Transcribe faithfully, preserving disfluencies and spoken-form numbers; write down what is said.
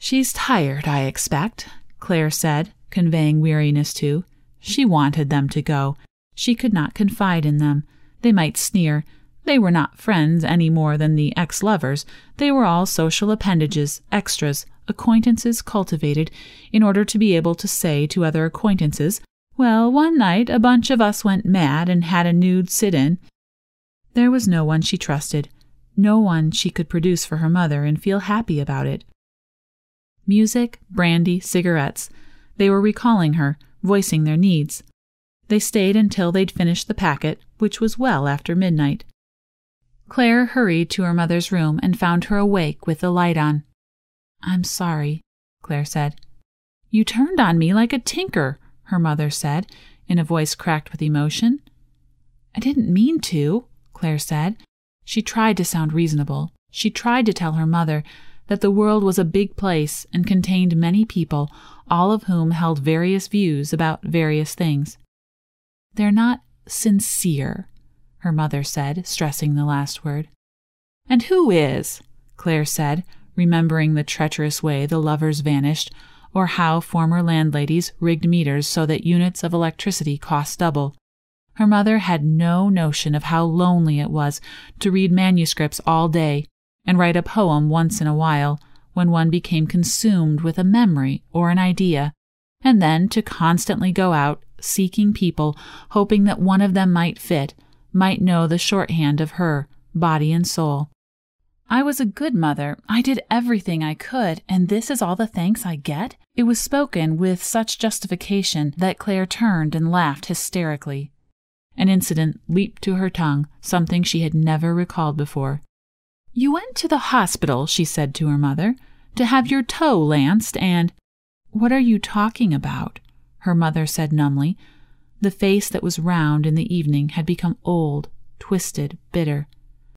"She's tired, I expect," Claire said, conveying weariness too. She wanted them to go. She could not confide in them. They might sneer. They were not friends any more than the ex-lovers. They were all social appendages, extras, acquaintances cultivated in order to be able to say to other acquaintances, "Well, one night a bunch of us went mad and had a nude sit-in." There was no one she trusted, no one she could produce for her mother and feel happy about it. Music, brandy, cigarettes. They were recalling her, voicing their needs. They stayed until they'd finished the packet, which was well after midnight. Claire hurried to her mother's room and found her awake with the light on. "I'm sorry," Claire said. "You turned on me like a tinker," her mother said, in a voice cracked with emotion. "I didn't mean to," Claire said. She tried to sound reasonable. She tried to tell her mother that the world was a big place and contained many people, all of whom held various views about various things. "They're not sincere," her mother said, stressing the last word. "And who is?" Claire said, remembering the treacherous way the lovers vanished, or how former landladies rigged meters so that units of electricity cost double. Her mother had no notion of how lonely it was to read manuscripts all day and write a poem once in a while when one became consumed with a memory or an idea, and then to constantly go out, seeking people, hoping that one of them might fit, might know the shorthand of her, body and soul. "I was a good mother. I did everything I could, and this is all the thanks I get?" It was spoken with such justification that Claire turned and laughed hysterically. An incident leaped to her tongue, something she had never recalled before. "You went to the hospital," she said to her mother, "to have your toe lanced and—" "What are you talking about?" her mother said numbly. The face that was round in the evening had become old, twisted, bitter.